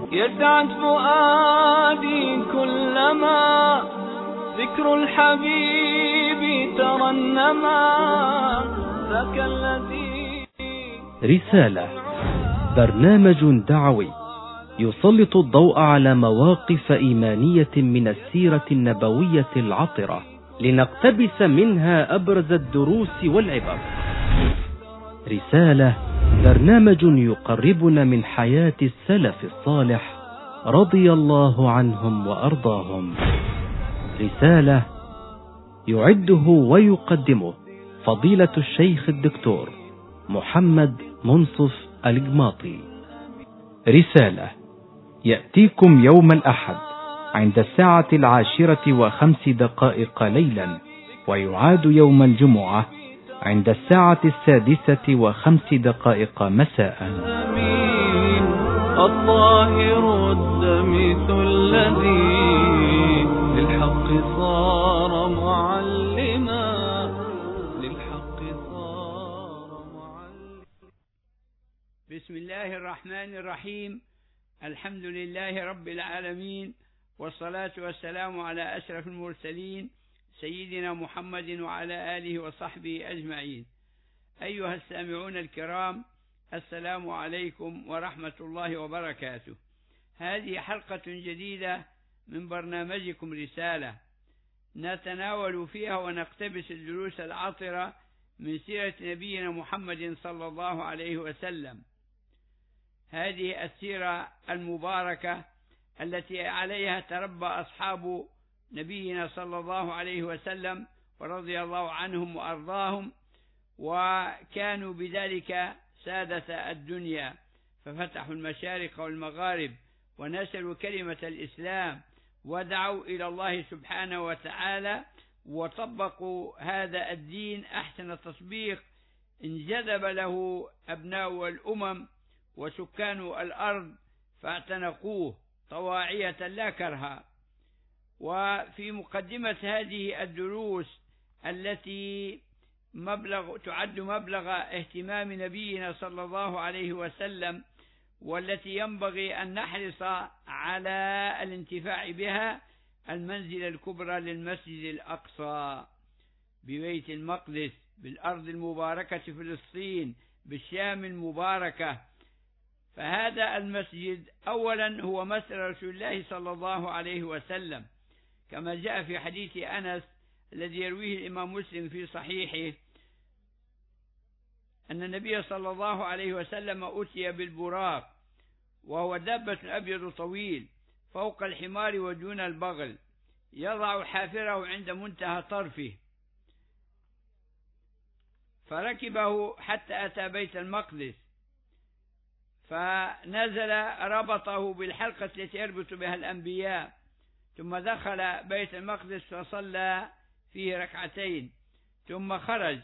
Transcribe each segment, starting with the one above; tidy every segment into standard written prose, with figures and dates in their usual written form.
يسعد فؤادي كلما ذكر الحبيب ترنما ذاك الذي. رسالة، برنامج دعوي يسلط الضوء على مواقف إيمانية من السيرة النبوية العطرة لنقتبس منها أبرز الدروس والعبر. رسالة، برنامج يقربنا من حياة السلف الصالح رضي الله عنهم وأرضاهم. رسالة، يعده ويقدمه فضيلة الشيخ الدكتور محمد منصف الجماطي. رسالة، يأتيكم يوم الأحد عند 10:05 ليلا، ويعاد يوم الجمعة عند 6:05 مساء. الطاهر الدمث الذي للحق صار معلما، للحق صار معلما. بسم الله الرحمن الرحيم. الحمد لله رب العالمين، والصلاة والسلام على أشرف المرسلين سيدنا محمد وعلى آله وصحبه أجمعين. أيها السامعون الكرام، السلام عليكم ورحمة الله وبركاته. هذه حلقة جديدة من برنامجكم رسالة، نتناول فيها ونقتبس الدروس العطرة من سيرة نبينا محمد صلى الله عليه وسلم. هذه السيرة المباركة التي عليها تربى أصحاب نبينا صلى الله عليه وسلم ورضي الله عنهم وأرضاهم، وكانوا بذلك سادة الدنيا، ففتحوا المشارق والمغارب ونشروا كلمة الإسلام ودعوا إلى الله سبحانه وتعالى، وطبقوا هذا الدين أحسن تطبيق انجذب له أبناء الأمم وسكان الأرض فاعتنقوه طواعية لا كرها. وفي مقدمة هذه الدروس التي تعد مبلغ اهتمام نبينا صلى الله عليه وسلم، والتي ينبغي أن نحرص على الانتفاع بها، المنزلة الكبرى للمسجد الأقصى ببيت المقدس، بالأرض المباركة فلسطين، بالشام المباركة. فهذا المسجد أولا هو مسجد رسول الله صلى الله عليه وسلم، كما جاء في حديث أنس الذي يرويه الإمام مسلم في صحيحه أن النبي صلى الله عليه وسلم أتي بالبراق، وهو دابة أبيض طويل فوق الحمار ودون البغل، يضع حافره عند منتهى طرفه، فركبه حتى أتى بيت المقدس، فنزل ربطه بالحلقة التي يربط بها الأنبياء، ثم دخل بيت المقدس فصلى فيه ركعتين، ثم خرج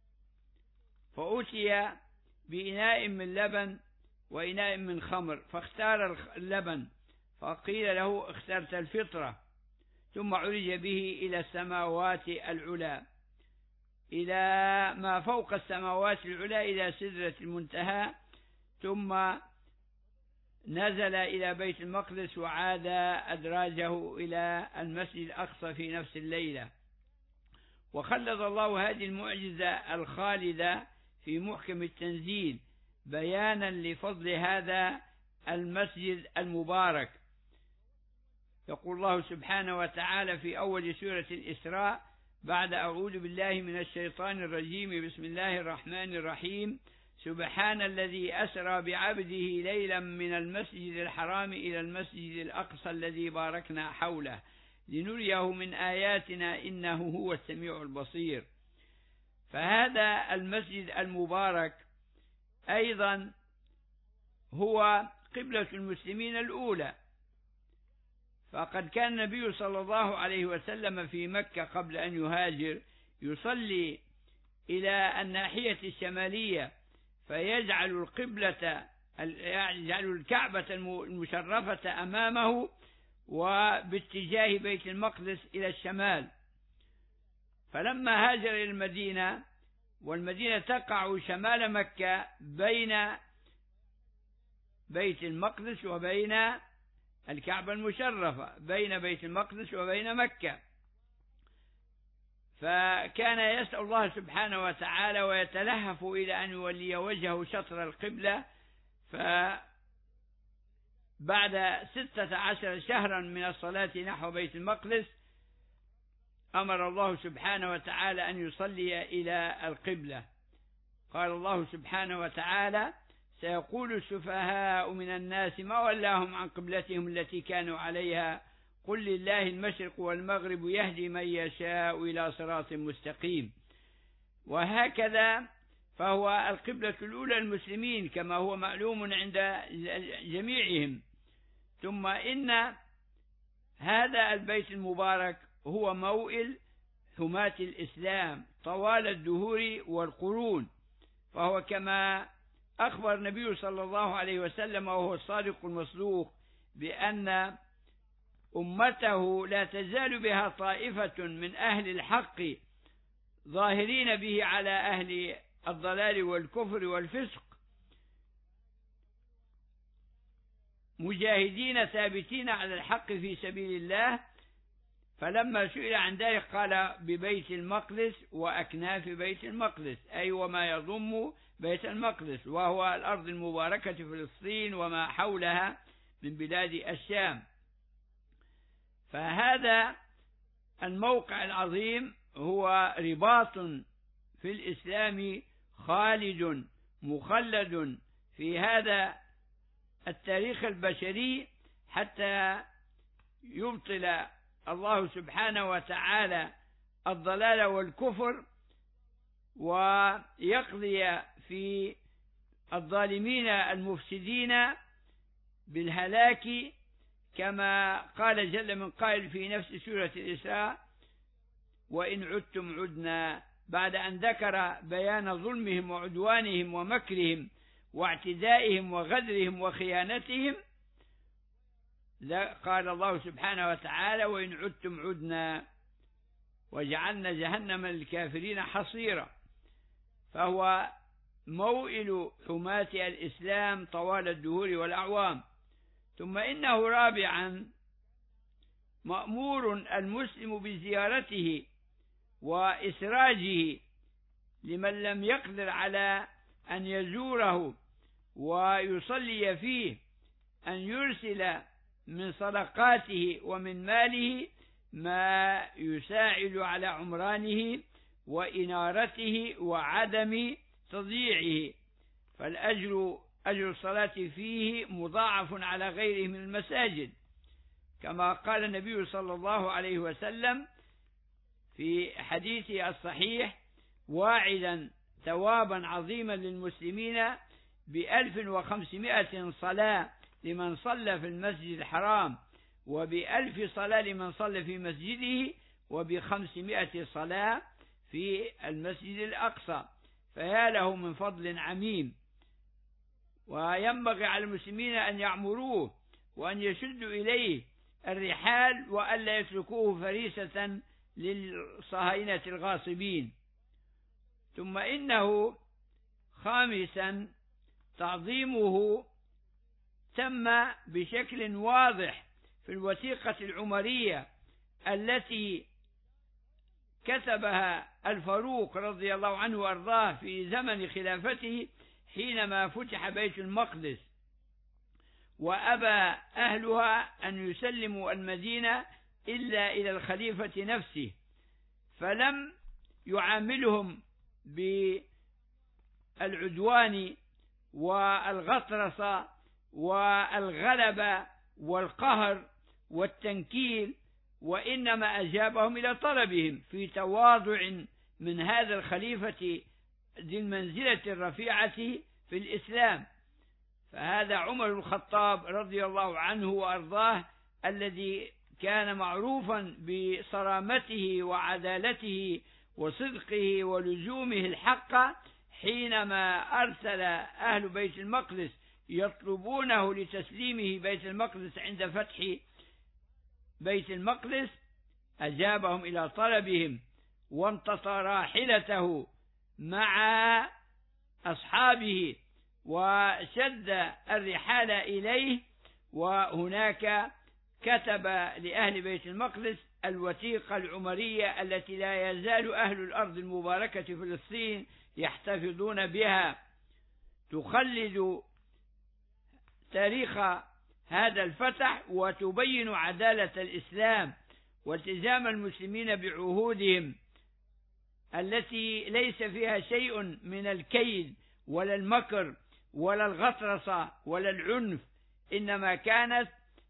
فأتي بإناء من لبن وإناء من خمر، فاختار اللبن، فقيل له اخترت الفطرة، ثم عرج به إلى السماوات العلى، إلى ما فوق السماوات العلى، إلى سدرة المنتهى، ثم نزل إلى بيت المقدس وعاد أدراجه إلى المسجد الأقصى في نفس الليلة. وخلد الله هذه المعجزة الخالدة في محكم التنزيل بيانا لفضل هذا المسجد المبارك. يقول الله سبحانه وتعالى في أول سورة الإسراء بعد أعوذ بالله من الشيطان الرجيم: بسم الله الرحمن الرحيم، سبحان الذي أسرى بعبده ليلا من المسجد الحرام إلى المسجد الأقصى الذي باركنا حوله لنريه من آياتنا إنه هو السميع البصير. فهذا المسجد المبارك أيضا هو قبلة المسلمين الأولى، فقد كان النبي صلى الله عليه وسلم في مكة قبل أن يهاجر يصلي إلى الناحية الشمالية، فيجعل يجعل الكعبة المشرفة أمامه وباتجاه بيت المقدس إلى الشمال. فلما هاجر إلى المدينة، والمدينة تقع شمال مكة بين بيت المقدس وبين الكعبة المشرفة بين بيت المقدس وبين مكة. فكان يسأل الله سبحانه وتعالى ويتلهف إلى أن يولي وجهه شطر القبلة. فبعد 16 شهرا من الصلاة نحو بيت المقدس أمر الله سبحانه وتعالى أن يصلي إلى القبلة. قال الله سبحانه وتعالى: سيقول السفهاء من الناس ما ولاهم عن قبلتهم التي كانوا عليها قل لله المشرق والمغرب يهدي من يشاء إلى صراط مستقيم. وهكذا فهو القبلة الأولى المسلمين كما هو معلوم عند جميعهم. ثم إن هذا البيت المبارك هو موئل حماة الإسلام طوال الدهور والقرون، فهو كما أخبر النبي صلى الله عليه وسلم وهو الصادق المصدوق بأن أمته لا تزال بها طائفة من أهل الحق ظاهرين به على أهل الضلال والكفر والفسق مجاهدين ثابتين على الحق في سبيل الله. فلما سئل عن ذلك قال ببيت المقدس وأكناف بيت المقدس، أي وما يضم بيت المقدس، وهو الأرض المباركة فلسطين وما حولها من بلاد الشام. فهذا الموقع العظيم هو رباط في الإسلام خالد مخلد في هذا التاريخ البشري حتى يبطل الله سبحانه وتعالى الضلال والكفر ويقضي في الظالمين المفسدين بالهلاك، كما قال جل من قائل في نفس سورة الإسراء: وإن عدتم عدنا، بعد أن ذكر بيان ظلمهم وعدوانهم ومكرهم واعتدائهم وغدرهم وخيانتهم، قال الله سبحانه وتعالى: وإن عدتم عدنا وجعلنا جهنم للكافرين حصيرا. فهو موئل حماة الإسلام طوال الدهور والأعوام. ثم إنه رابعا مأمور المسلم بزيارته وإسراجه لمن لم يقدر على أن يزوره ويصلي فيه، أن يرسل من صدقاته ومن ماله ما يساعد على عمرانه وإنارته وعدم تضييعه، فالأجر أجر الصلاة فيه مضاعف على غيره من المساجد، كما قال النبي صلى الله عليه وسلم في حديثه الصحيح واعدا ثوابا عظيما للمسلمين ب1500 صلاة لمن صلى في المسجد الحرام، وب1000 صلاة لمن صلى في مسجده، وب500 صلاة في المسجد الأقصى. فيا له من فضل عميم. وينبغي على المسلمين أن يعمروه وأن يشدوا إليه الرحال وألا يتركوه فريسة للصهاينة الغاصبين. ثم إنه خامسا تعظيمه تم بشكل واضح في الوثيقة العمرية التي كتبها الفاروق رضي الله عنه وأرضاه في زمن خلافته حينما فتح بيت المقدس، وأبى أهلها أن يسلموا المدينة إلا إلى الخليفة نفسه، فلم يعاملهم بالعدوان والغطرسة والغلبة والقهر والتنكيل، وإنما أجابهم إلى طلبهم في تواضع من هذا الخليفة ذي المنزلة الرفيعة في الإسلام. فهذا عمر الخطاب رضي الله عنه وأرضاه الذي كان معروفا بصرامته وعدالته وصدقه ولزومه الحق، حينما أرسل أهل بيت المقدس يطلبونه لتسليمه بيت المقدس عند فتح بيت المقدس أجابهم إلى طلبهم وامتطى راحلته مع أصحابه وشد الرحال إليه، وهناك كتب لأهل بيت المقدس الوثيقة العمرية التي لا يزال أهل الأرض المباركة في فلسطين يحتفظون بها، تخلد تاريخ هذا الفتح وتبين عدالة الإسلام والتزام المسلمين بعهودهم التي ليس فيها شيء من الكيد ولا المكر ولا الغطرسة ولا العنف، إنما كانت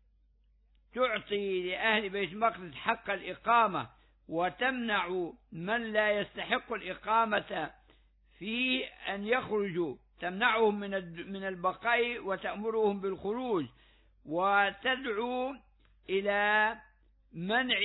تعطي لأهل بيت المقدس حق الإقامة وتمنع من لا يستحق الإقامة في أن يخرجوا، تمنعهم من البقاء وتأمرهم بالخروج، وتدعو إلى منع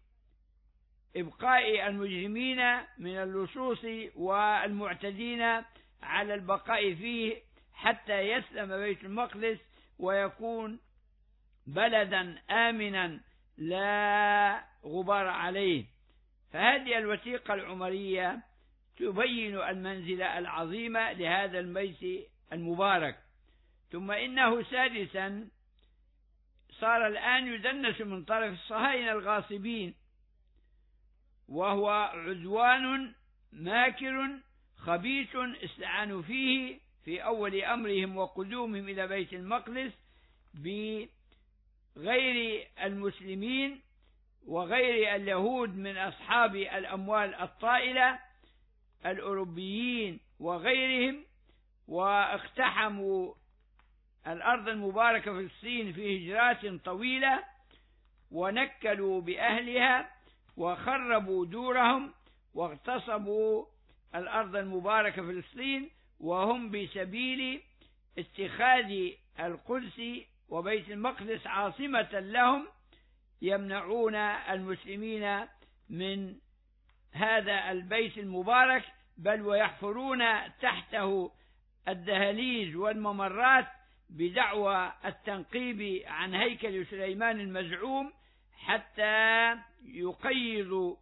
إبقاء المجرمين من اللصوص والمعتدين على البقاء فيه حتى يسلم بيت المقدس ويكون بلدا آمنا لا غبار عليه. فهذه الوثيقة العمرية تبين المنزلة العظيمة لهذا البيت المبارك. ثم إنه سادسا صار الآن يدنس من طرف الصهاينة الغاصبين، وهو عدوان ماكر خبيث استعانوا فيه في أول أمرهم وقدومهم إلى بيت المقدس بغير المسلمين وغير اليهود من أصحاب الأموال الطائلة الأوروبيين وغيرهم، واقتحموا الأرض المباركة في فلسطين في هجرات طويلة ونكلوا بأهلها وخربوا دورهم واغتصبوا الأرض المباركة في فلسطين، وهم بسبيل اتخاذ القدس وبيت المقدس عاصمة لهم يمنعون المسلمين من هذا البيت المبارك، بل ويحفرون تحته الدهاليز والممرات بدعوى التنقيب عن هيكل سليمان المزعوم حتى يقيضوا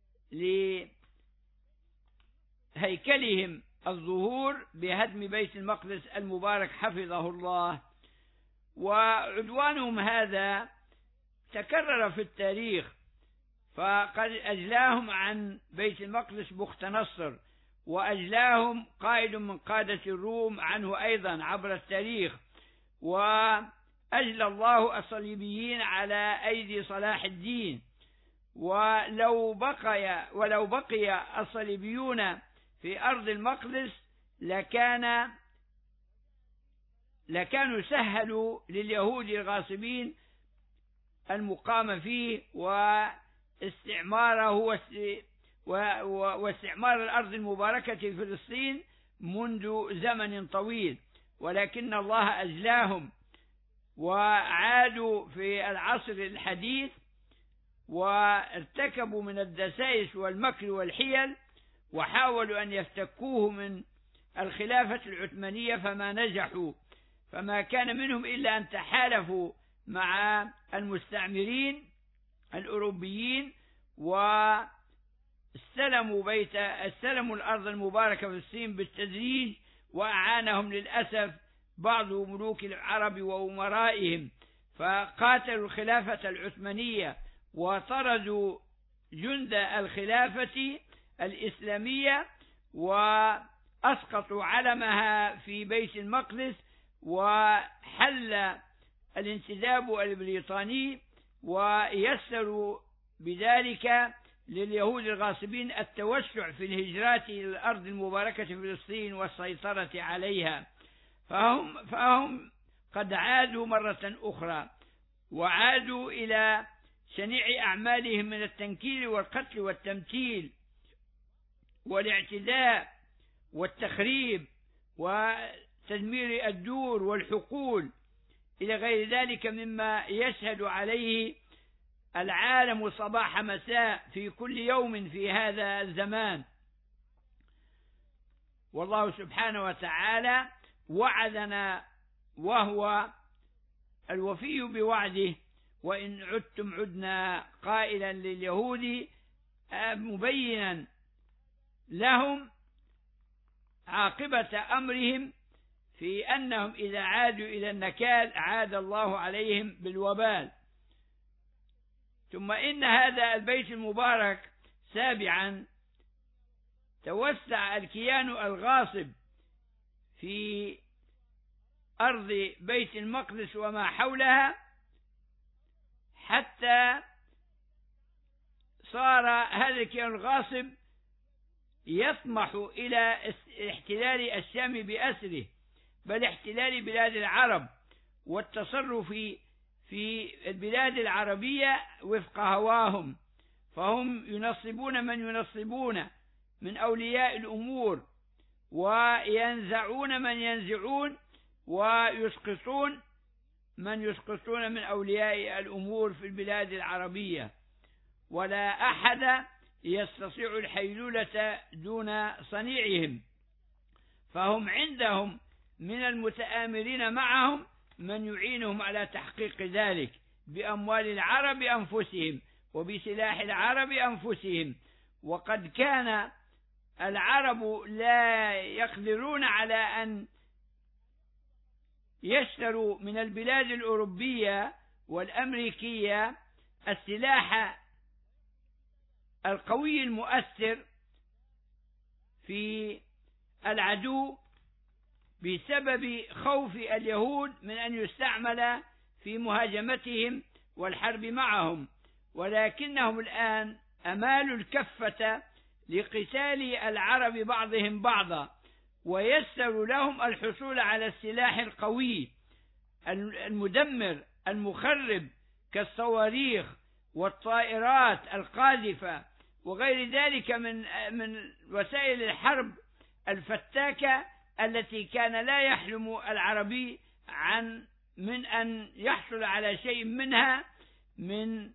لهيكلهم الظهور بهدم بيت المقدس المبارك حفظه الله. وعدوانهم هذا تكرر في التاريخ، فقد أجلاهم عن بيت المقدس بخت نصر، وأجلاهم قائد من قادة الروم عنه أيضا عبر التاريخ، وأجلى الله الصليبيين على أيدي صلاح الدين. ولو بقي الصليبيون في أرض المقدس لكانوا سهلوا لليهود الغاصبين المقام فيه واستعماره واستعمار الأرض المباركة في فلسطين منذ زمن طويل، ولكن الله أجلاهم وعادوا في العصر الحديث وارتكبوا من الدسائس والمكر والحيل وحاولوا أن يفتكوه من الخلافة العثمانية فما نجحوا، فما كان منهم إلا أن تحالفوا مع المستعمرين الأوروبيين واستلموا الأرض المباركة في الصين بالتدريج، وأعانهم للأسف بعض ملوك العرب وأمرائهم، فقاتلوا الخلافة العثمانية وطردوا جند الخلافة الإسلامية وأسقطوا علمها في بيت المقدس، وحل الانتداب البريطاني ويسروا بذلك لليهود الغاصبين التوسع في الهجرات إلى الأرض المباركة في فلسطين والسيطرة عليها. فهم قد عادوا مرة أخرى، وعادوا إلى شنيع أعمالهم من التنكيل والقتل والتمثيل والاعتداء والتخريب وتدمير الدور والحقول إلى غير ذلك مما يشهد عليه العالم صباح مساء في كل يوم في هذا الزمان. والله سبحانه وتعالى وعدنا وهو الوفي بوعده، وإن عدتم عدنا، قائلا لليهود مبينا لهم عاقبة أمرهم في أنهم إذا عادوا إلى النكال عاد الله عليهم بالوبال. ثم إن هذا البيت المبارك سابعا توسع الكيان الغاصب في أرض بيت المقدس وما حولها حتى صار هذا الكيان الغاصب يطمح إلى احتلال الشام بأسره، بل احتلال بلاد العرب والتصرف في البلاد العربية وفق هواهم، فهم ينصبون من ينصبون من أولياء الأمور، وينزعون من ينزعون، ويسقطون من يسقطون من أولياء الأمور في البلاد العربية، ولا أحد يستطيع الحيلولة دون صنيعهم، فهم عندهم من المتآمرين معهم من يعينهم على تحقيق ذلك بأموال العرب أنفسهم وبسلاح العرب أنفسهم. وقد كان العرب لا يقدرون على أن يشتروا من البلاد الأوروبية والأمريكية السلاح القوي المؤثر في العدو بسبب خوف اليهود من أن يستعمل في مهاجمتهم والحرب معهم، ولكنهم الآن أمالوا الكفة لقتال العرب بعضهم بعضا، ويسر لهم الحصول على السلاح القوي المدمر المخرب كالصواريخ والطائرات القاذفة وغير ذلك من وسائل الحرب الفتاكة التي كان لا يحلم العربي من أن يحصل على شيء منها من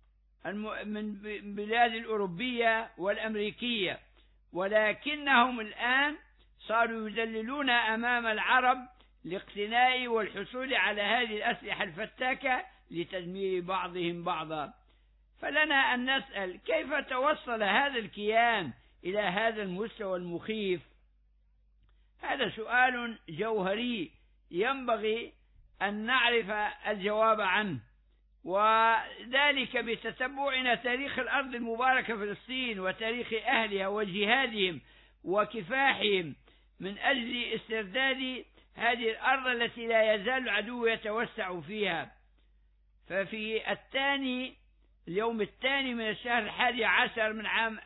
بلاد الأوروبية والأمريكية. ولكنهم الآن صاروا يذللون أمام العرب لاقتناء والحصول على هذه الأسلحة الفتاكة لتدمير بعضهم بعضا. فلنا أن نسأل كيف توصل هذا الكيان إلى هذا المستوى المخيف؟ هذا سؤال جوهري ينبغي أن نعرف الجواب عنه، وذلك بتتبعنا تاريخ الأرض المباركة فلسطين وتاريخ أهلها وجهادهم وكفاحهم من أجل استرداد هذه الأرض التي لا يزال العدو يتوسع فيها. ففي اليوم الثاني من الشهر 11 من عام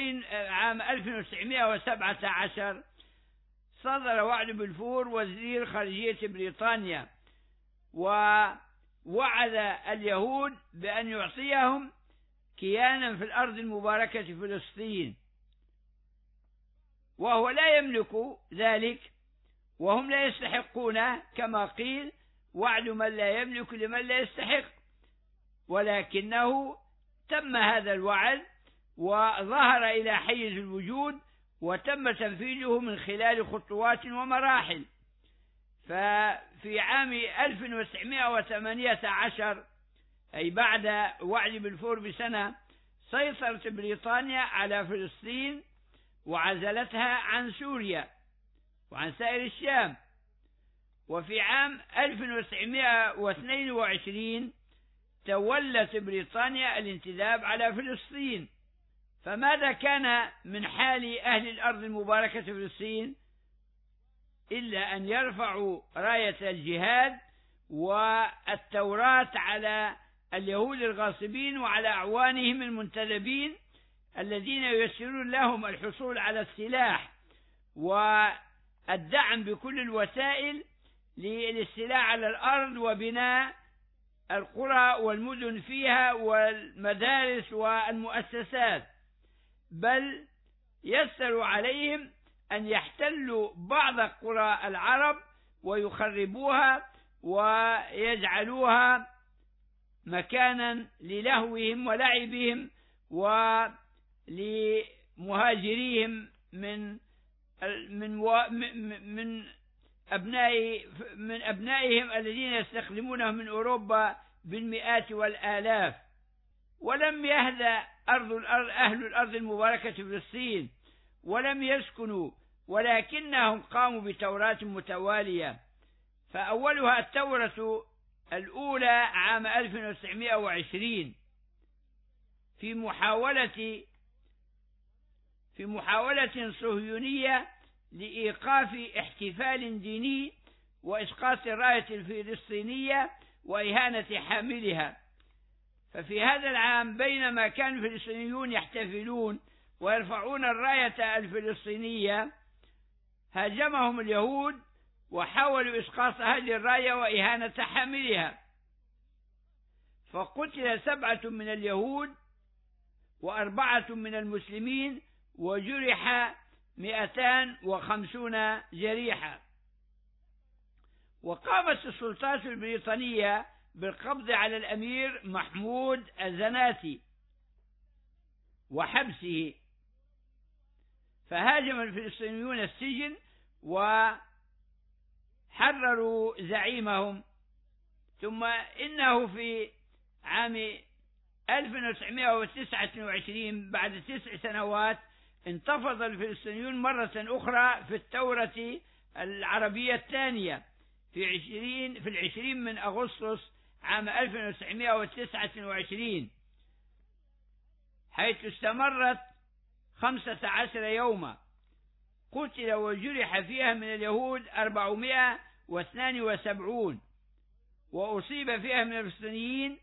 1917 صدر وعد بلفور وزير خارجية بريطانيا، ووعد اليهود بأن يعطيهم كيانا في الأرض المباركة فلسطين، وهو لا يملك ذلك وهم لا يستحقونه، كما قيل وعد من لا يملك لمن لا يستحق. ولكنه تم هذا الوعد وظهر إلى حيز الوجود وتم تنفيذه من خلال خطوات ومراحل. ففي عام 1918 أي بعد وعد بلفور بسنة سيطرت بريطانيا على فلسطين وعزلتها عن سوريا وعن سائر الشام. وفي عام 1922 تولت بريطانيا الانتداب على فلسطين. فماذا كان من حال أهل الأرض المباركة فلسطين إلا أن يرفعوا راية الجهاد والتوراة على اليهود الغاصبين وعلى أعوانهم المنتدبين الذين ييسرون لهم الحصول على السلاح والدعم بكل الوسائل للاستيلاء على الأرض وبناء القرى والمدن فيها والمدارس والمؤسسات، بل يسروا عليهم أن يحتلوا بعض قرى العرب ويخربوها ويجعلوها مكانا للهوهم ولعبهم ولمهاجريهم من أبنائهم الذين يستخدمونهم من أوروبا بالمئات والآلاف. ولم يهدأ أهل الأرض المباركة فلسطين ولم يسكنوا، ولكنهم قاموا بتوراة متوالية. فأولها التوراة الأولى عام 1920 في محاولة صهيونية لإيقاف احتفال ديني وإسقاط الراية الفلسطينية وإهانة حاملها. ففي هذا العام بينما كان الفلسطينيون يحتفلون ويرفعون الراية الفلسطينية، هاجمهم اليهود وحاولوا إسقاط هذه الراية وإهانة حاملها، فقتل 7 من اليهود و4 من المسلمين، وجرح 250 جريحا. وقامت السلطات البريطانية بالقبض على الأمير محمود الزناتي وحبسه، فهاجم الفلسطينيون السجن وحرروا زعيمهم. ثم إنه في عام 1929 بعد 9 سنوات انتفض الفلسطينيون مرة أخرى في الثورة العربية الثانية في 20 من أغسطس عام 1929، حيث استمرت 15 يوما. قتل وجرح فيها من اليهود 472، وأصيب فيها من الفلسطينيين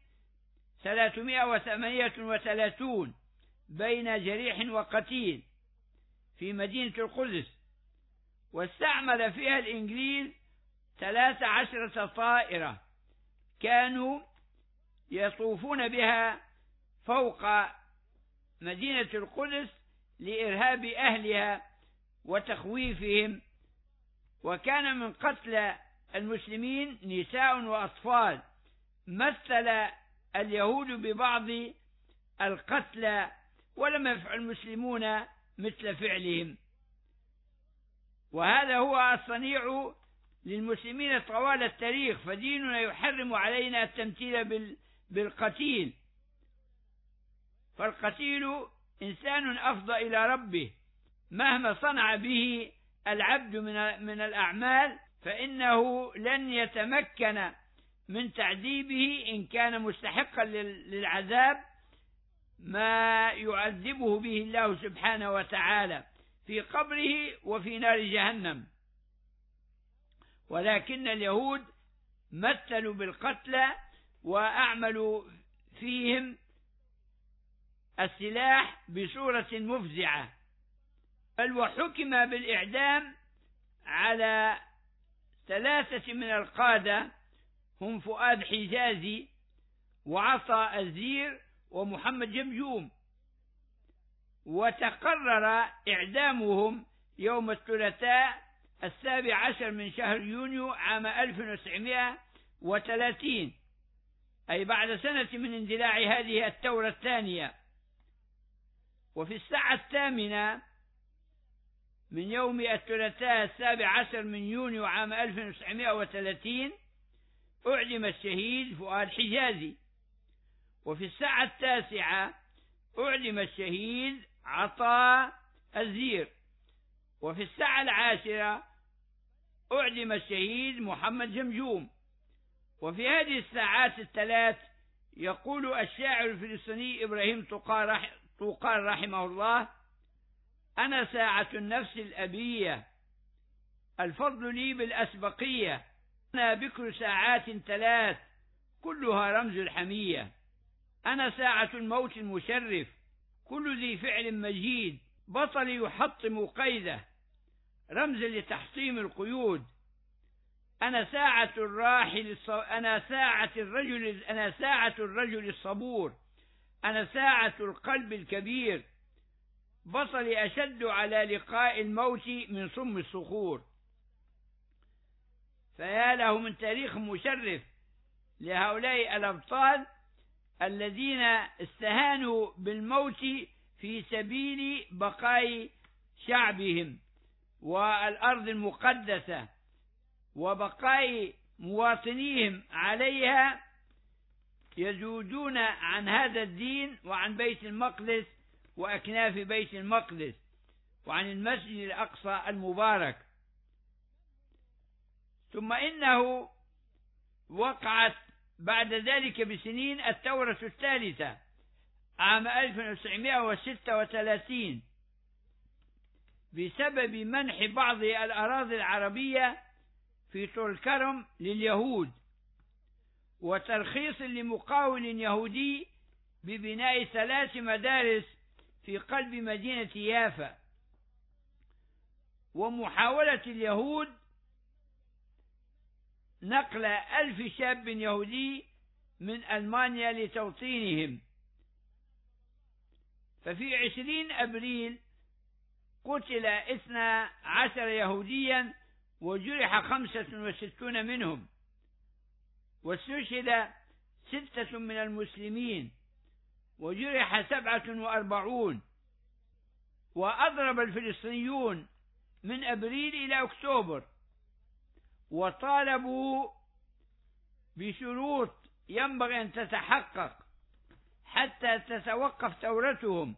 338 بين جريح وقتيل في مدينة القدس. واستعمل فيها الإنجليز 13 طائرة كانوا يطوفون بها فوق مدينة القدس لإرهاب أهلها وتخويفهم. وكان من قتل المسلمين نساء وأطفال. مثل اليهود ببعض القتلى ولم يفعل المسلمون مثل فعلهم. وهذا هو الصنيع للمسلمين طوال التاريخ، فديننا يحرم علينا التمثيل بالقتيل، فالقتيل إنسان أفضى إلى ربه مهما صنع به العبد من الأعمال، فإنه لن يتمكن من تعذيبه إن كان مستحقا للعذاب ما يعذبه به الله سبحانه وتعالى في قبره وفي نار جهنم. ولكن اليهود مثلوا بالقتلى وأعملوا فيهم السلاح بصورة مفزعة، بل وحكم بالإعدام على 3 من القادة هم فؤاد حجازي وعطا الزير ومحمد جمجوم، وتقرر إعدامهم يوم الثلاثاء 17 من شهر يونيو عام 1930، أي بعد سنة من اندلاع هذه الثورة الثانية. وفي الساعة 8 من يوم الثلاثاء 17 من يونيو عام 1930 أعدم الشهيد فؤاد حجازي. وفي الساعة 9 أعدم الشهيد عطا الزير. وفي الساعة 10 أعدم الشهيد محمد جمجوم. وفي هذه الساعات الثلاث يقول الشاعر الفلسطيني إبراهيم طوقار رحمه الله: أنا ساعة النفس الأبية، الفضل لي بالأسبقية، أنا بكر ساعات 3 كلها رمز الحمية، أنا ساعة الموت المشرف، كل ذي فعل مجيد، بطل يحطم قيده، رمز لتحطيم القيود، أنا ساعة الرجل الصبور، أنا ساعة القلب الكبير، بطل أشد على لقاء الموت من صم الصخور. فيا له من تاريخ مشرف لهؤلاء الأبطال الذين استهانوا بالموت في سبيل بقاء شعبهم والأرض المقدسة وبقاء مواطنيهم عليها، يزودون عن هذا الدين وعن بيت المقدس وأكناف بيت المقدس وعن المسجد الأقصى المبارك. ثم إنه وقعت بعد ذلك بسنين الثورة الثالثة عام 1936 بسبب منح بعض الأراضي العربية في طول كرم لليهود، وترخيص لمقاول يهودي ببناء 3 مدارس في قلب مدينة يافا، ومحاولة اليهود نقل 1000 شاب يهودي من ألمانيا لتوطينهم. ففي 20 أبريل قتل 12 يهوديا وجرح 65 منهم، واستشهد 6 من المسلمين وجرح 47. وأضرب الفلسطينيون من أبريل إلى أكتوبر، وطالبوا بشروط ينبغي أن تتحقق حتى تتوقف ثورتهم،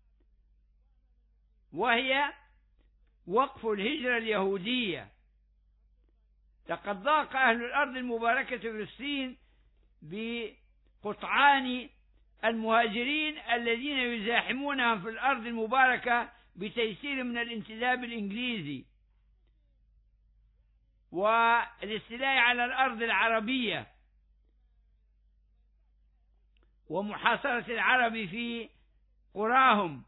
وهي وقف الهجرة اليهودية. لقد ضاق أهل الأرض المباركة في فلسطين بقطعان المهاجرين الذين يزاحمونهم في الأرض المباركة بتيسير من الانتداب الإنجليزي والاستيلاء على الأرض العربية ومحاصرة العرب في قراهم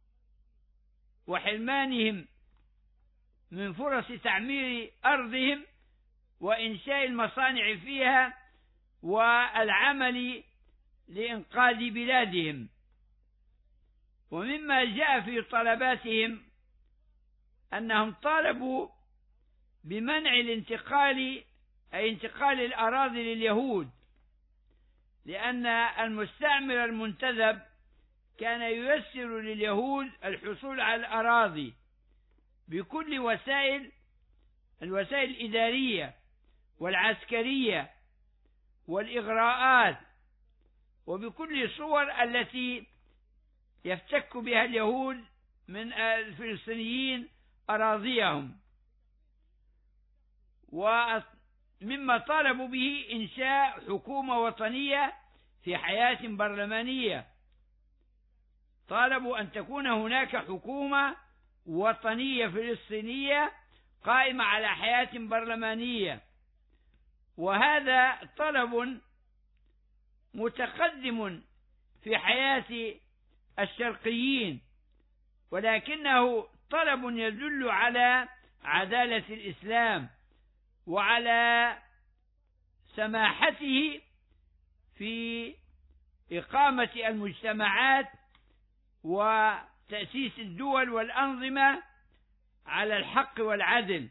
وحرمانهم من فرص تعمير أرضهم وإنشاء المصانع فيها والعمل لإنقاذ بلادهم. ومما جاء في طلباتهم أنهم طالبوا بمنع الانتقال، أي انتقال الأراضي لليهود، لأن المستعمر المنتدب كان ييسر لليهود الحصول على الأراضي بكل الوسائل الإدارية والعسكرية والإغراءات، وبكل الصور التي يفتك بها اليهود من الفلسطينيين أراضيهم. ومما طالبوا به إنشاء حكومة وطنية في حياة برلمانية، طالبوا أن تكون هناك حكومة وطنية فلسطينية قائمة على حياة برلمانية، وهذا طلب متقدم في حياة الشرقيين، ولكنه طلب يدل على عدالة الإسلام وعلى سماحته في إقامة المجتمعات وتأسيس الدول والأنظمة على الحق والعدل،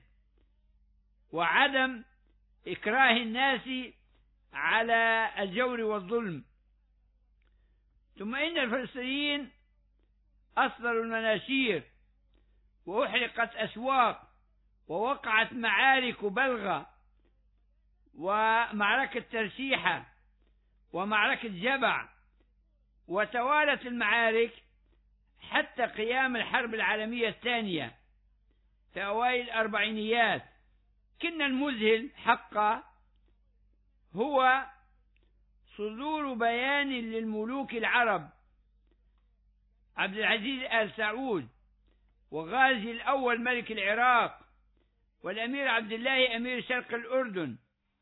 وعدم إكراه الناس على الجور والظلم. ثم إن الفلسطينيين أصدروا المناشير وأحرقت أسواق ووقعت معارك بلغة ومعركة ترشيحة ومعركة جبع، وتوالت المعارك حتى قيام الحرب العالمية الثانية في أوائل الأربعينيات. كن المذهل حقا هو صدور بيان للملوك العرب عبد العزيز آل سعود وغازي الأول ملك العراق والأمير عبد الله أمير شرق الأردن،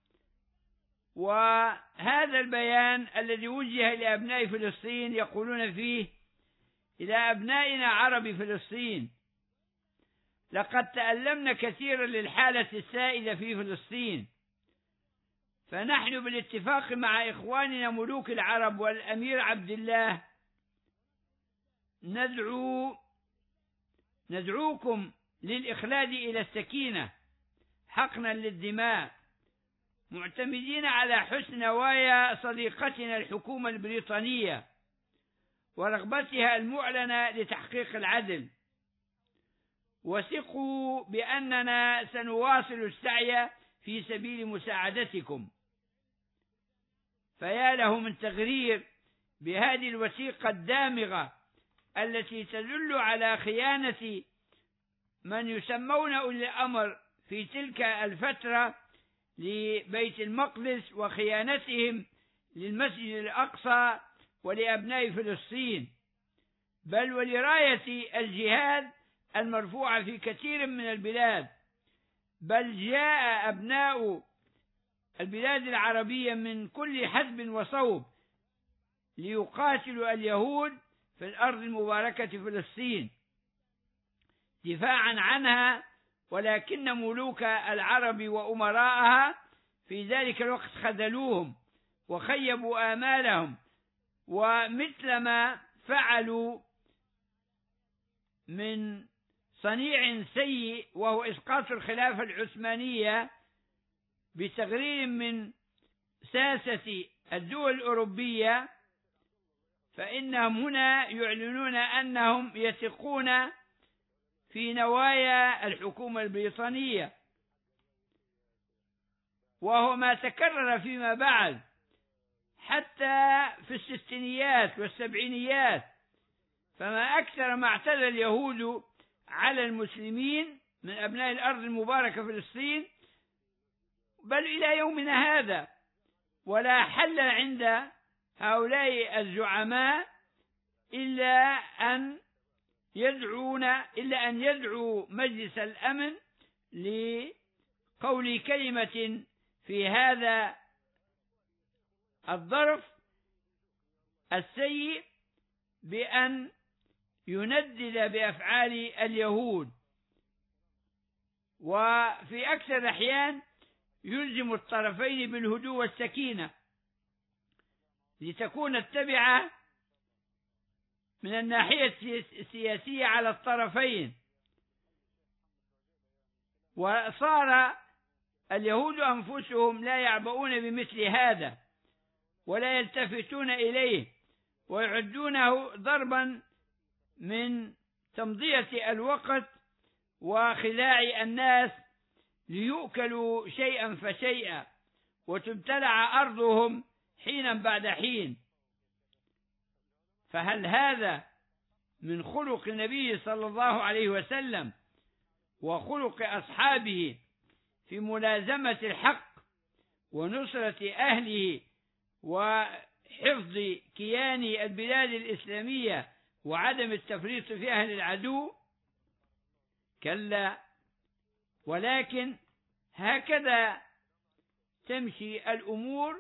وهذا البيان الذي وجه لأبناء فلسطين يقولون فيه: إلى أبنائنا عرب فلسطين، لقد تألمنا كثيرا للحالة السائدة في فلسطين، فنحن بالاتفاق مع إخواننا ملوك العرب والأمير عبد الله ندعوكم للإخلاد إلى السكينة حقنا للدماء، معتمدين على حسن نوايا صديقتنا الحكومة البريطانية ورغبتها المعلنة لتحقيق العدل، وثقوا بأننا سنواصل السعي في سبيل مساعدتكم. فيا له من تغرير بهذه الوثيقة الدامغة التي تدل على خيانة من يسمون أولي الأمر في تلك الفترة لبيت المقدس وخيانتهم للمسجد الأقصى ولأبناء فلسطين، بل ولراية الجهاد المرفوعة في كثير من البلاد، بل جاء أبناء البلاد العربية من كل حزب وصوب ليقاتلوا اليهود في الأرض المباركة فلسطين دفاعا عنها، ولكن ملوك العرب وأمراءها في ذلك الوقت خذلوهم وخيبوا آمالهم، ومثلما فعلوا من صنيع سيء وهو إسقاط الخلافة العثمانية بتغرير من ساسة الدول الأوروبية، فإنهم هنا يعلنون أنهم يثقون في نوايا الحكومة البريطانية، وهو ما تكرر فيما بعد حتى في الستينيات والسبعينيات. فما أكثر ما اعتدى اليهود على المسلمين من أبناء الأرض المباركة فلسطين، بل إلى يومنا هذا، ولا حل عند هؤلاء الزعماء إلا أن يدعوا مجلس الأمن لقول كلمة في هذا الظرف السيء بأن يندد بأفعال اليهود، وفي أكثر الأحيان يلزم الطرفين بالهدوء والسكينة لتكون التبعة من الناحية السياسية على الطرفين. وصار اليهود أنفسهم لا يعبؤون بمثل هذا ولا يلتفتون إليه، ويعدونه ضربا من تمضية الوقت وخداع الناس ليؤكلوا شيئا فشيئا وتبتلع أرضهم حينا بعد حين. فهل هذا من خلق النبي صلى الله عليه وسلم وخلق أصحابه في ملازمة الحق ونصرة أهله وحفظ كيان البلاد الإسلامية وعدم التفريط في أهل العدو؟ كلا، ولكن هكذا تمشي الأمور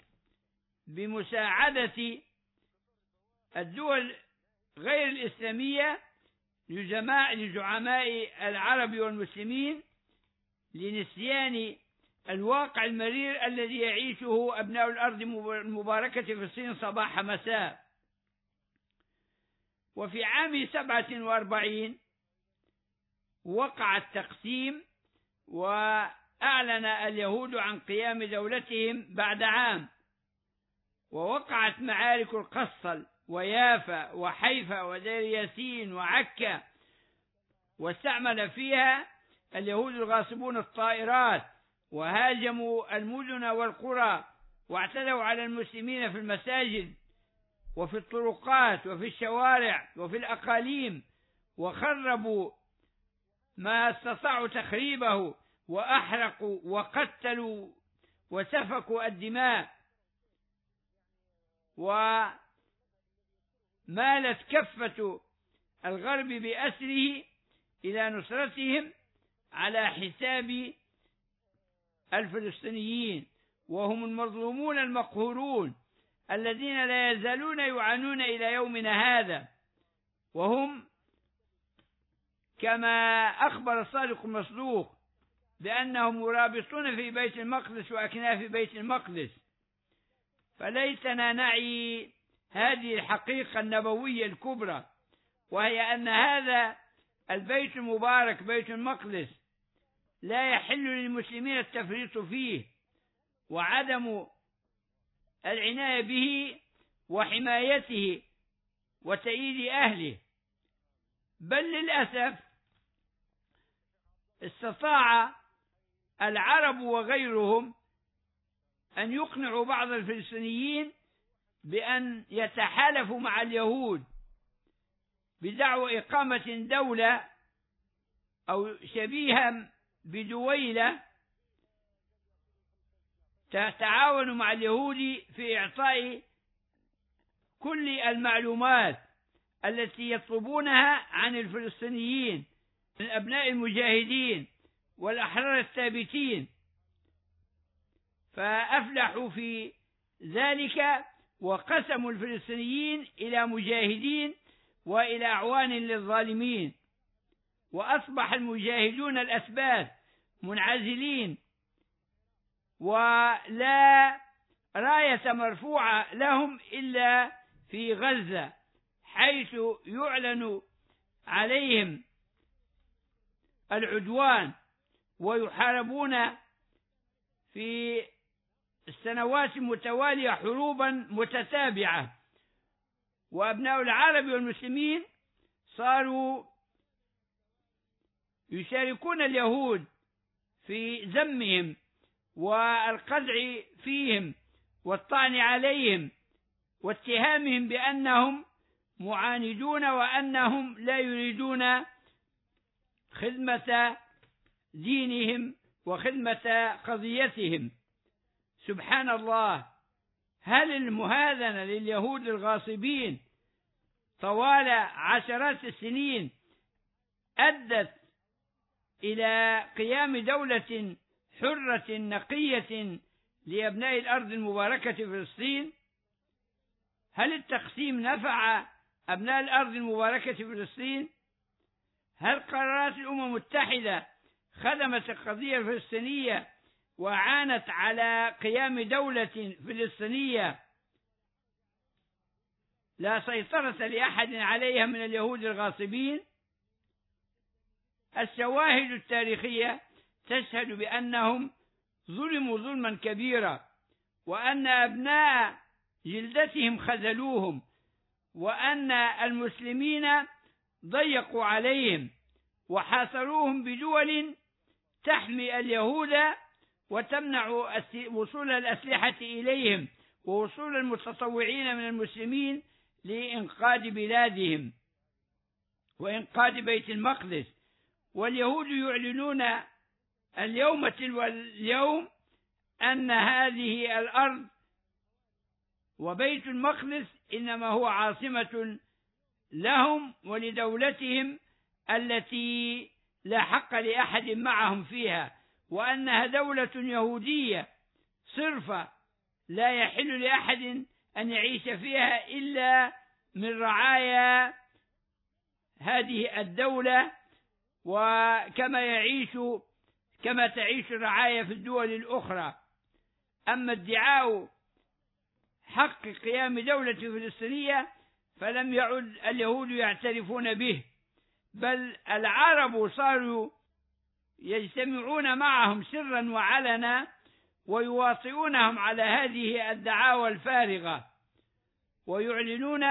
بمساعدة الدول غير الإسلامية لزعماء العرب والمسلمين لنسيان الواقع المرير الذي يعيشه أبناء الأرض المباركة في الصين صباح مساء. وفي عام 47 وقع التقسيم، وأعلن اليهود عن قيام دولتهم بعد عام، ووقعت معارك القصل ويافا وحيفا ودير ياسين وعكا، واستعمل فيها اليهود الغاصبون الطائرات وهاجموا المدن والقرى واعتدوا على المسلمين في المساجد وفي الطرقات وفي الشوارع وفي الأقاليم، وخربوا ما استطاعوا تخريبه وأحرقوا وقتلوا وسفكوا الدماء. ومالت كفة الغرب بأسره إلى نصرتهم على حساب الفلسطينيين، وهم المظلومون المقهورون الذين لا يزالون يعانون إلى يومنا هذا، وهم كما أخبر الصادق المصدوق بأنهم مرابطون في بيت المقدس وأكناف بيت المقدس. فليتنا نعي هذه الحقيقة النبوية الكبرى، وهي أن هذا البيت المبارك بيت المقدس لا يحل للمسلمين التفريط فيه وعدم العناية به وحمايته وتأييد أهله، بل للأسف استطاع العرب وغيرهم أن يقنعوا بعض الفلسطينيين بأن يتحالفوا مع اليهود بدعوى إقامة دولة أو شبيهة بدويلة تتعاون مع اليهود في إعطاء كل المعلومات التي يطلبونها عن الفلسطينيين من أبناء المجاهدين والأحرار الثابتين، فأفلحوا في ذلك وقسموا الفلسطينيين إلى مجاهدين وإلى أعوان للظالمين، وأصبح المجاهدون الأثبات منعزلين ولا راية مرفوعة لهم إلا في غزة، حيث يعلن عليهم العدوان ويحاربون في السنوات المتوالية حروبا متتابعة. وأبناء العرب والمسلمين صاروا يشاركون اليهود في ذمهم والقزع فيهم والطعن عليهم واتهامهم بأنهم معاندون وأنهم لا يريدون خدمة دينهم وخدمة قضيتهم. سبحان الله، هل المهاذنة لليهود الغاصبين طوال عشرات السنين أدت إلى قيام دولة حرة نقية لأبناء الأرض المباركة في فلسطين؟ هل التقسيم نفع أبناء الأرض المباركة في فلسطين؟ هل قرارات الأمم المتحدة خدمت القضية الفلسطينية وعانت على قيام دولة فلسطينية لا سيطرة لأحد عليها من اليهود الغاصبين؟ الشواهد التاريخية تشهد بأنهم ظلموا ظلما كبيرا، وأن أبناء جلدتهم خذلوهم، وأن المسلمين ضيقوا عليهم وحاصروهم بدول تحمي اليهود وتمنع وصول الأسلحة إليهم ووصول المتطوعين من المسلمين لإنقاذ بلادهم وإنقاذ بيت المقدس. واليهود يعلنون اليوم تلو اليوم أن هذه الأرض وبيت المقدس إنما هو عاصمة لهم ولدولتهم التي لا حق لأحد معهم فيها، وأنها دولة يهودية صرفة لا يحل لأحد أن يعيش فيها إلا من رعايا هذه الدولة، كما تعيش الرعايا في الدول الأخرى. أما ادعاء حق قيام دولة فلسطينية فلم يعد اليهود يعترفون به، بل العرب صاروا يجتمعون معهم سرا وعلنا ويواطئونهم على هذه الدعاوى الفارغة، ويعلنون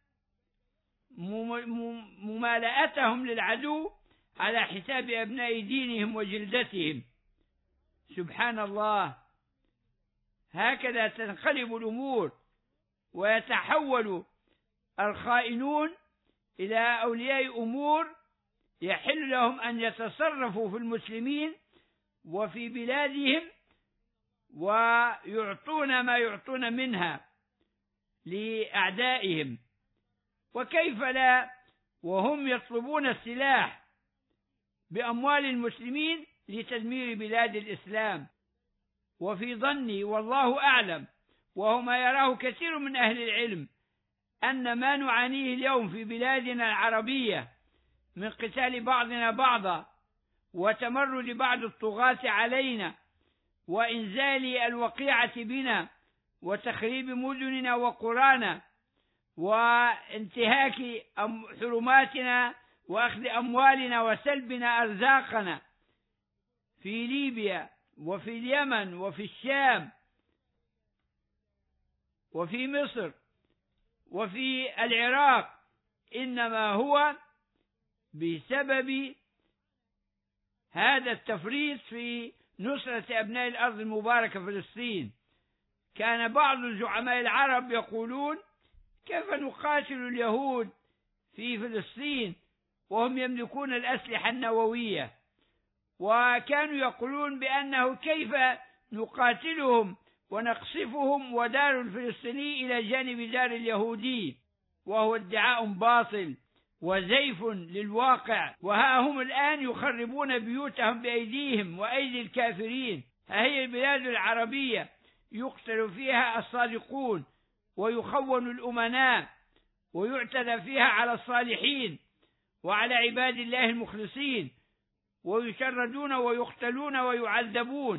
ممالأتهم للعدو على حساب أبناء دينهم وجلدتهم. سبحان الله، هكذا تنقلب الأمور ويتحول الخائنون إلى أولياء أمور يحل لهم أن يتصرفوا في المسلمين وفي بلادهم ويعطون ما يعطون منها لأعدائهم. وكيف لا وهم يطلبون السلاح بأموال المسلمين لتدمير بلاد الإسلام. وفي ظني والله أعلم وهو ما يراه كثير من أهل العلم أن ما نعانيه اليوم في بلادنا العربية من قتال بعضنا بعضا وتمرد بعض الطغاة علينا وإنزال الوقيعة بنا وتخريب مدننا وقرانا وانتهاك حرماتنا وأخذ أموالنا وسلبنا أرزاقنا في ليبيا وفي اليمن وفي الشام وفي مصر وفي العراق، إنما هو بسبب هذا التفريط في نصرة أبناء الأرض المباركة فلسطين. كان بعض الزعماء العرب يقولون: كيف نقاتل اليهود في فلسطين وهم يملكون الأسلحة النووية؟ وكانوا يقولون بأنه كيف نقاتلهم ونقصفهم ودار الفلسطيني إلى جانب دار اليهودي، وهو ادعاء باطل وزيف للواقع. وها هم الآن يخربون بيوتهم بأيديهم وأيدي الكافرين. هي البلاد العربية يقتل فيها الصادقون ويخون الأمناء ويعتدى فيها على الصالحين وعلى عباد الله المخلصين، ويشردون ويقتلون ويعذبون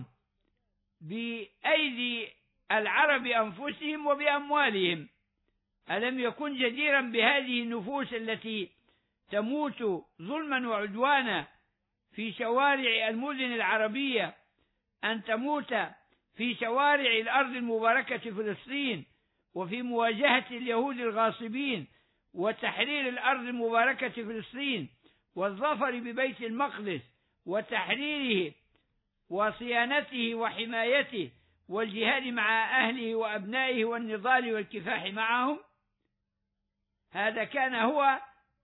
بأيدي العرب أنفسهم وبأموالهم. ألم يكن جديرا بهذه النفوس التي تموت ظلما وعدوانا في شوارع المدن العربية أن تموت في شوارع الأرض المباركة فلسطين، وفي مواجهة اليهود الغاصبين وتحرير الأرض المباركة فلسطين والظفر ببيت المقدس وتحريره وصيانته وحمايته والجهاد مع أهله وأبنائه والنضال والكفاح معهم؟ هذا كان هو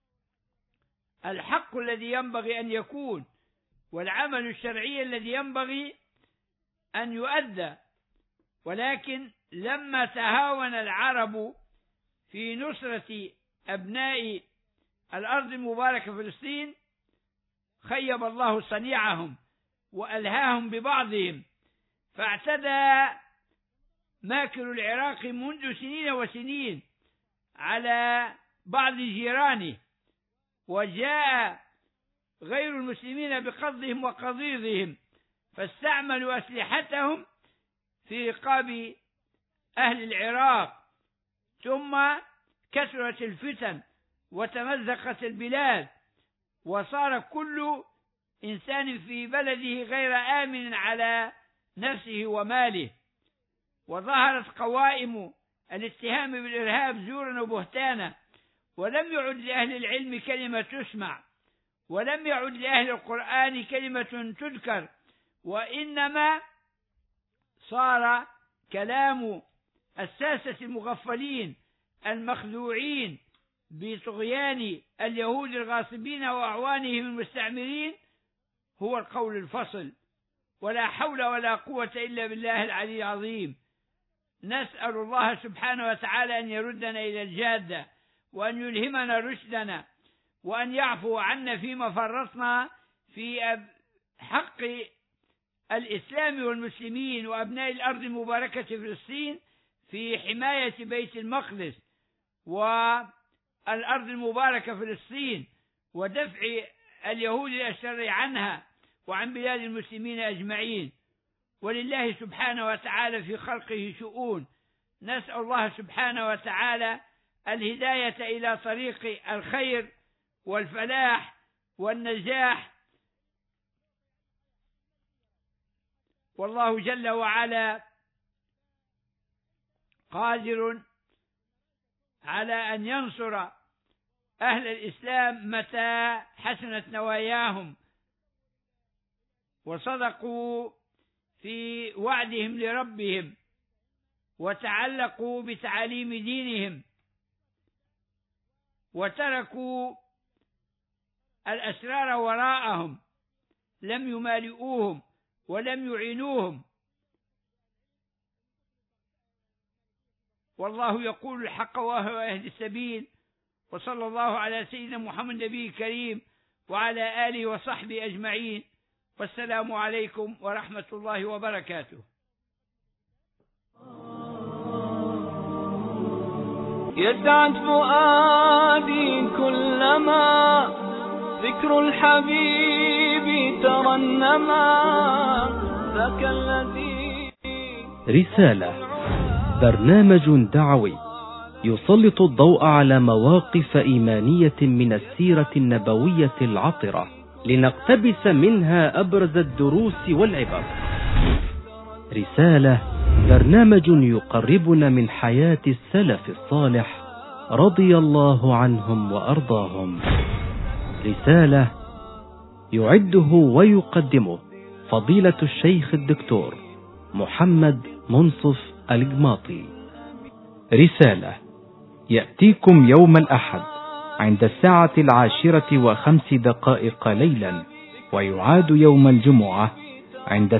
الحق الذي ينبغي أن يكون، والعمل الشرعي الذي ينبغي أن يؤدى. ولكن لما تهاون العرب في نصرة أبناء الأرض المباركة فلسطين خيب الله صنيعهم وألهاهم ببعضهم، فاعتدى ماكر العراق منذ سنين وسنين على بعض جيرانه، وجاء غير المسلمين بقضهم وقضيضهم، فاستعملوا أسلحتهم في رقاب أهل العراق. ثم كثرت الفتن وتمزقت البلاد، وصار كل إنسان في بلده غير آمن على نفسه وماله، وظهرت قوائم الاتهام بالإرهاب زورا وبهتانا، ولم يعد لأهل العلم كلمة تسمع، ولم يعد لأهل القرآن كلمة تذكر، وإنما صار كلام الساسة المغفلين المخدوعين بطغيان اليهود الغاصبين وأعوانهم المستعمرين هو القول الفصل. ولا حول ولا قوة إلا بالله العلي العظيم. نسأل الله سبحانه وتعالى أن يردنا إلى الجادة، وأن يلهمنا رشدنا، وأن يعفو عنا فيما فرطنا في حق الإسلام والمسلمين وأبناء الأرض المباركة فلسطين في حماية بيت المقدس والأرض المباركة فلسطين، ودفع اليهود الأشرار عنها وعن بلاد المسلمين أجمعين. ولله سبحانه وتعالى في خلقه شؤون. نسأل الله سبحانه وتعالى الهداية إلى طريق الخير والفلاح والنجاح، والله جل وعلا قادر على أن ينصر أهل الإسلام متى حسنت نواياهم وصدقوا في وعدهم لربهم وتعلقوا بتعاليم دينهم وتركوا الأسرار وراءهم، لم يمالئوهم ولم يعينوهم. والله يقول الحق وهو يهدي السبيل. وصلى الله على سيدنا محمد النبي الكريم وعلى آله وصحبه أجمعين، والسلام عليكم ورحمة الله وبركاته. يسعد فؤادي كلما ذكر الحبيب ترنما، ذاك الذي. رسالة، برنامج دعوي يسلط الضوء على مواقف إيمانية من السيرة النبوية العطرة لنقتبس منها أبرز الدروس والعبر. رسالة، برنامج يقربنا من حياة السلف الصالح رضي الله عنهم وأرضاهم. رسالة يعده ويقدمه فضيلة الشيخ الدكتور محمد منصف القماطي. رسالة يأتيكم يوم الأحد عند 10:10:05 ليلا، ويعاد يوم الجمعة عند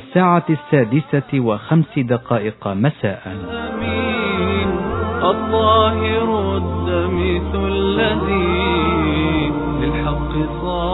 6:05 مساء. أمين الطاهر الدمث الذي للحق صار